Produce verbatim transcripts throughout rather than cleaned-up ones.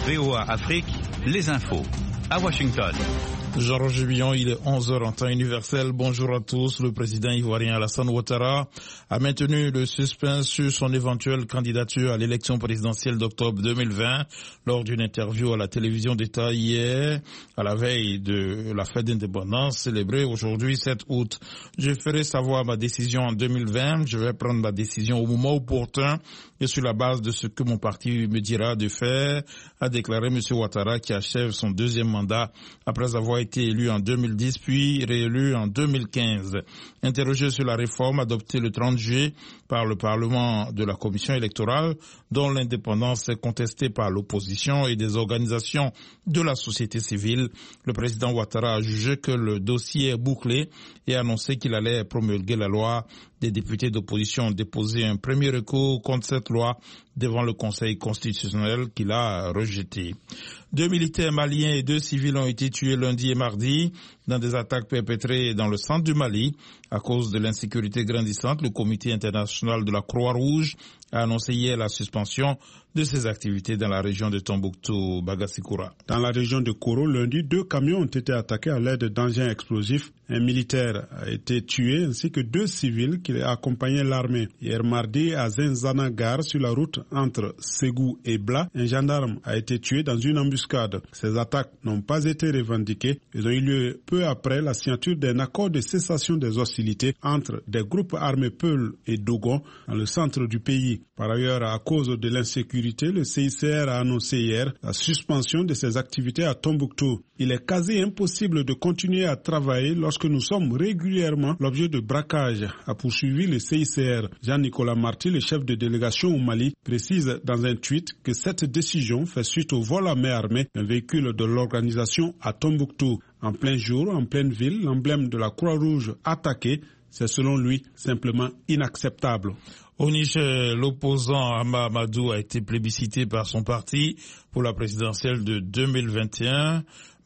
V O A Afrique, les infos. À Washington. Georges Billon, il est onze heures en temps universel. Bonjour à tous. Le président ivoirien Alassane Ouattara a maintenu le suspense sur son éventuelle candidature à l'élection présidentielle d'octobre deux mille vingt lors d'une interview à la télévision d'État hier, à la veille de la fête d'indépendance célébrée aujourd'hui sept août. Je ferai savoir ma décision en deux mille vingt. Je vais prendre ma décision au moment opportun et sur la base de ce que mon parti me dira de faire, a déclaré M. Ouattara, qui achève son deuxième mandat après avoir été élu en deux mille dix puis réélu en deux mille quinze. Interrogé sur la réforme adoptée le trente juillet par le Parlement de la Commission électorale, dont l'indépendance est contestée par l'opposition et des organisations de la société civile, le président Ouattara a jugé que le dossier est bouclé et a annoncé qu'il allait promulguer la loi. Des députés d'opposition ont déposé un premier recours contre cette loi devant le Conseil constitutionnel qu'il a rejeté. Deux militaires maliens et deux civils ont été tués lundi et mardi dans des attaques perpétrées dans le centre du Mali. À cause de l'insécurité grandissante, le Comité international de la Croix-Rouge a annoncé hier la suspension de ses activités dans la région de Tombouctou-Bagassikura. Dans la région de Koro, lundi, deux camions ont été attaqués à l'aide d'engins explosifs. Un militaire a été tué ainsi que deux civils qui accompagnaient l'armée. Hier mardi, à Zenzanagar, sur la route entre Ségou et Bla, un gendarme a été tué dans une embuscade. Ces attaques n'ont pas été revendiquées. Elles ont eu lieu peu après la signature d'un accord de cessation des hostilités entre des groupes armés Peul et Dogon dans le centre du pays. Par ailleurs, à cause de l'insécurité, le C I C R a annoncé hier la suspension de ses activités à Tombouctou. Il est quasi impossible de continuer à travailler lorsque nous sommes régulièrement l'objet de braquages, a poursuivi le C I C R. Jean-Nicolas Marty, le chef de délégation au Mali, précise dans un tweet que cette décision fait suite au vol à main armée d'un véhicule de l'organisation à Tombouctou. En plein jour, en pleine ville, l'emblème de la Croix-Rouge attaqué, c'est selon lui simplement inacceptable. Au Niger, l'opposant Hama Amadou a été plébiscité par son parti pour la présidentielle de deux mille vingt et un,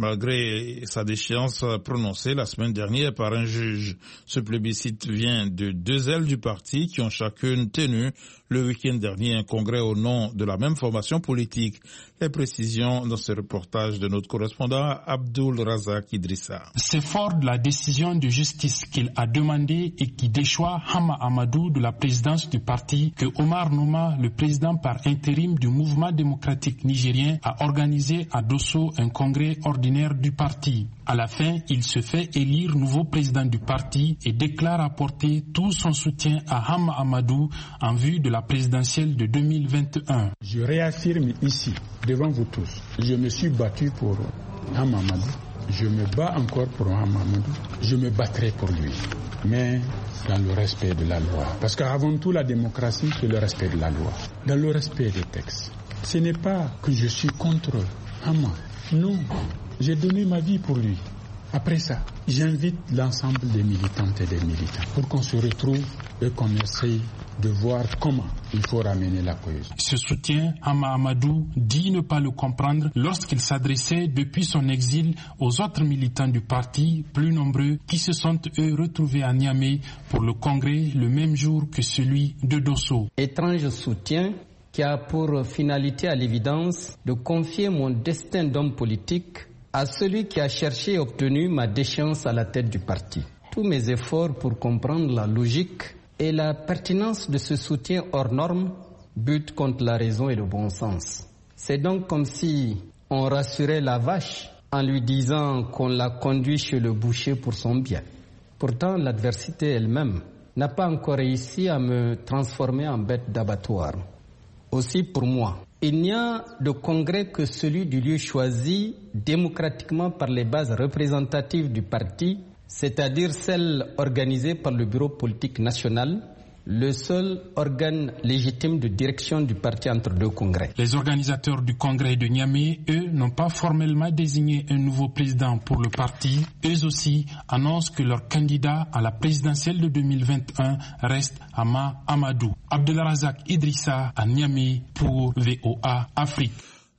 malgré sa déchéance prononcée la semaine dernière par un juge. Ce plébiscite vient de deux ailes du parti qui ont chacune tenu le week-end dernier un congrès au nom de la même formation politique. Les précisions dans ce reportage de notre correspondant Abdul Razak Idrissa. C'est fort de la décision de justice qu'il a demandé et qui déchoit Hama Amadou de la présidence du parti que Omar Nouma, le président par intérim du mouvement démocratique nigérien, a organisé à Dosso un congrès ordinaire du parti. À la fin, il se fait élire nouveau président du parti et déclare apporter tout son soutien à Hama Amadou en vue de la présidentielle de deux mille vingt et un. Je réaffirme ici, devant vous tous, je me suis battu pour Hama Amadou. Je me bats encore pour Hama Amadou. Je me battrai pour lui. Mais dans le respect de la loi. Parce qu'avant tout, la démocratie, c'est le respect de la loi. Dans le respect des textes. Ce n'est pas que je suis contre Hama. Non. J'ai donné ma vie pour lui. Après ça, j'invite l'ensemble des militantes et des militants pour qu'on se retrouve et qu'on essaye de voir comment il faut ramener la cohésion. Ce soutien, Hama Amadou dit ne pas le comprendre lorsqu'il s'adressait depuis son exil aux autres militants du parti, plus nombreux, qui se sont eux retrouvés à Niamey pour le congrès le même jour que celui de Dosso. Étrange soutien qui a pour finalité à l'évidence de confier mon destin d'homme politique à celui qui a cherché et obtenu ma déchéance à la tête du parti. Tous mes efforts pour comprendre la logique et la pertinence de ce soutien hors norme butent contre la raison et le bon sens. C'est donc comme si on rassurait la vache en lui disant qu'on l'a conduit chez le boucher pour son bien. Pourtant, l'adversité elle-même n'a pas encore réussi à me transformer en bête d'abattoir. Aussi pour moi, il n'y a de congrès que celui du lieu choisi démocratiquement par les bases représentatives du parti, c'est-à-dire celles organisées par le bureau politique national, le seul organe légitime de direction du parti entre deux congrès. Les organisateurs du congrès de Niamey, eux, n'ont pas formellement désigné un nouveau président pour le parti. Eux aussi annoncent que leur candidat à la présidentielle de deux mille vingt et un reste Hama Amadou. Abdelrazak Idrissa à Niamey pour V O A Afrique.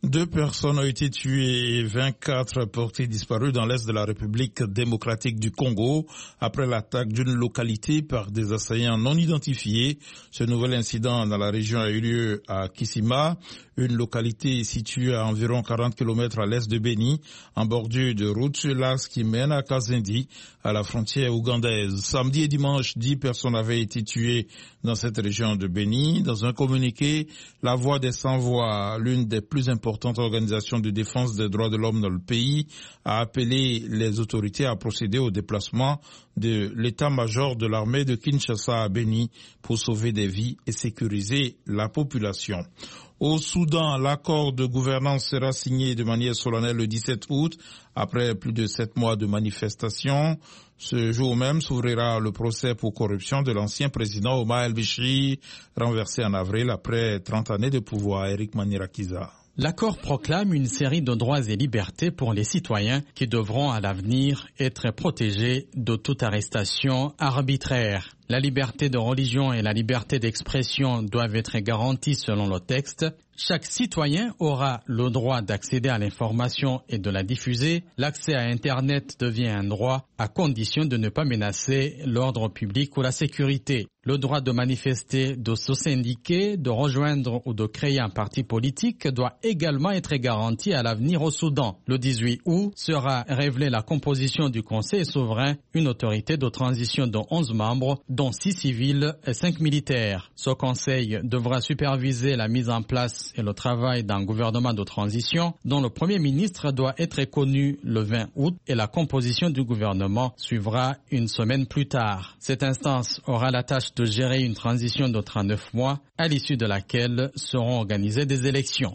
Deux personnes ont été tuées et vingt-quatre portées disparues dans l'est de la République démocratique du Congo après l'attaque d'une localité par des assaillants non identifiés. Ce nouvel incident dans la région a eu lieu à Kisima, une localité située à environ quarante kilomètres à l'est de Beni, en bordure de route sur l'axe qui mène à Kazindi, à la frontière ougandaise. Samedi et dimanche, dix personnes avaient été tuées dans cette région de Beni. Dans un communiqué, la Voix des Sans-Voix, l'une des plus importantes organisations de défense des droits de l'homme dans le pays, a appelé les autorités à procéder au déplacement de l'état-major de l'armée de Kinshasa à Beni pour sauver des vies et sécuriser la population. Au Soudan, l'accord de gouvernance sera signé de manière solennelle le dix-sept août, après plus de sept mois de manifestations. Ce jour même s'ouvrira le procès pour corruption de l'ancien président Omar El-Béchir, renversé en avril après trente années de pouvoir. Eric Manirakiza. L'accord proclame une série de droits et libertés pour les citoyens qui devront à l'avenir être protégés de toute arrestation arbitraire. La liberté de religion et la liberté d'expression doivent être garanties selon le texte. Chaque citoyen aura le droit d'accéder à l'information et de la diffuser. L'accès à Internet devient un droit à condition de ne pas menacer l'ordre public ou la sécurité. Le droit de manifester, de se syndiquer, de rejoindre ou de créer un parti politique doit également être garanti à l'avenir au Soudan. Le dix-huit août sera révélée la composition du Conseil souverain, une autorité de transition de onze membres, dont six civils et cinq militaires. Ce Conseil devra superviser la mise en place et le travail d'un gouvernement de transition dont le Premier ministre doit être connu le vingt août et la composition du gouvernement suivra une semaine plus tard. Cette instance aura la tâche de gérer une transition de trente-neuf mois à l'issue de laquelle seront organisées des élections.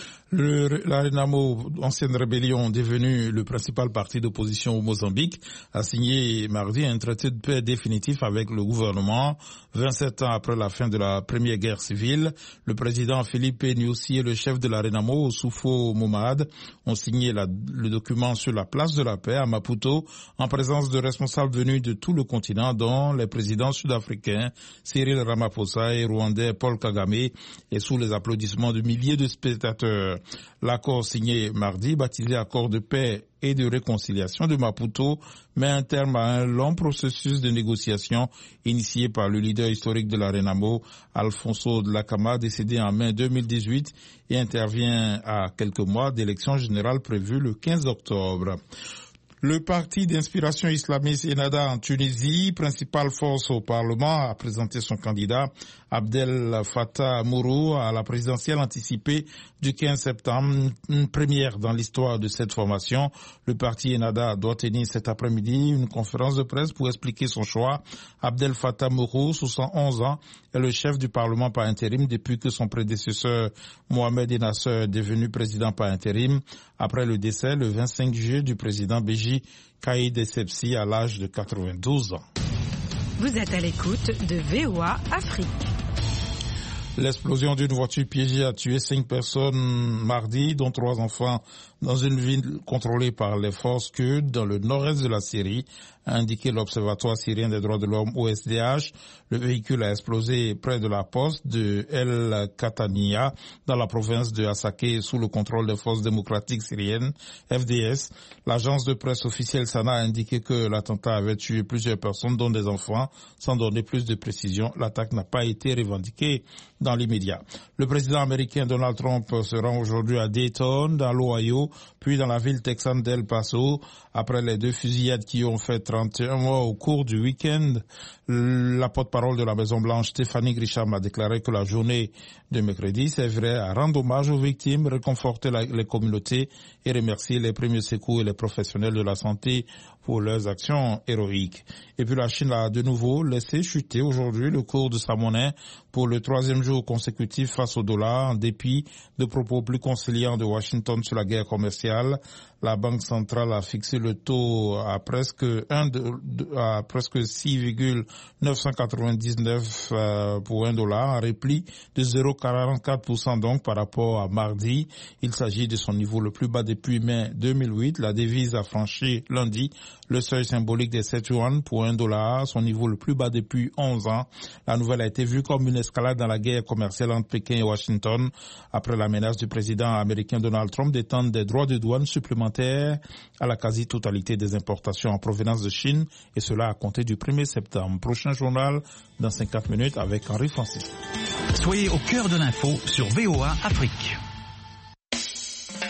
Le, la Renamo, ancienne rébellion devenue le principal parti d'opposition au Mozambique, a signé mardi un traité de paix définitif avec le gouvernement. vingt-sept ans après la fin de la première guerre civile, le président Philippe Nyusi et le chef de la Renamo, Oussoufo Momad, ont signé la, le document sur la place de la paix à Maputo en présence de responsables venus de tout le continent, dont les présidents sud-africains Cyril Ramaphosa et rwandais Paul Kagame, et sous les applaudissements de milliers de spectateurs. L'accord signé mardi, baptisé accord de paix et de réconciliation de Maputo, met un terme à un long processus de négociation initié par le leader historique de la Renamo, Alfonso Dhlakama, décédé en mai deux mille dix-huit, et intervient à quelques mois d'élections générales prévues le quinze octobre. Le parti d'inspiration islamiste Ennahda en Tunisie, principale force au Parlement, a présenté son candidat Abdel Fattah Mourou à la présidentielle anticipée du quinze septembre, une première dans l'histoire de cette formation. Le parti Ennahda doit tenir cet après-midi une conférence de presse pour expliquer son choix. Abdel Fattah Mourou, soixante et onze ans, est le chef du Parlement par intérim depuis que son prédécesseur Mohamed Ennasser est devenu président par intérim après le décès le vingt-cinq juillet du président Béji Caïd Essebsi à l'âge de quatre-vingt-douze ans. Vous êtes à l'écoute de V O A Afrique. L'explosion d'une voiture piégée a tué cinq personnes mardi, dont trois enfants, dans une ville contrôlée par les forces kurdes dans le nord-est de la Syrie, a indiqué l'Observatoire syrien des droits de l'homme O S D H. Le véhicule a explosé près de la poste de El Katania, dans la province de Hasakeh, sous le contrôle des forces démocratiques syriennes, F D S. L'agence de presse officielle Sana a indiqué que l'attentat avait tué plusieurs personnes, dont des enfants. Sans donner plus de précision, l'attaque n'a pas été revendiquée dans l'immédiat. Le président américain Donald Trump se rend aujourd'hui à Dayton, dans l'Ohio, puis dans la ville texane d'El Paso, après les deux fusillades qui ont fait trente et un morts au cours du week-end. La porte-parole de la Maison-Blanche, Stephanie Grisham, a déclaré que la journée de mercredi servirait à rendre hommage aux victimes, réconforter la, les communautés et remercier les premiers secours et les professionnels de la santé pour leurs actions héroïques. Et puis la Chine a de nouveau laissé chuter aujourd'hui le cours de sa monnaie pour le troisième jour consécutif face au dollar, en dépit de propos plus conciliants de Washington sur la guerre commerciale. La Banque centrale a fixé le taux à presque un de, à presque six virgule neuf cent quatre-vingt-dix-neuf euh, pour un dollar, en repli de zéro virgule quarante-quatre pour cent donc par rapport à mardi. Il s'agit de son niveau le plus bas depuis mai deux mille huit. La devise a franchi lundi Le seuil symbolique des sept yuan pour un dollar, son niveau le plus bas depuis onze ans. La nouvelle a été vue comme une escalade dans la guerre commerciale entre Pékin et Washington après la menace du président américain Donald Trump d'étendre des droits de douane supplémentaires à la quasi-totalité des importations en provenance de Chine, et cela à compter du premier septembre. Prochain journal dans cinquante minutes avec Henri Francis. Soyez au cœur de l'info sur V O A Afrique.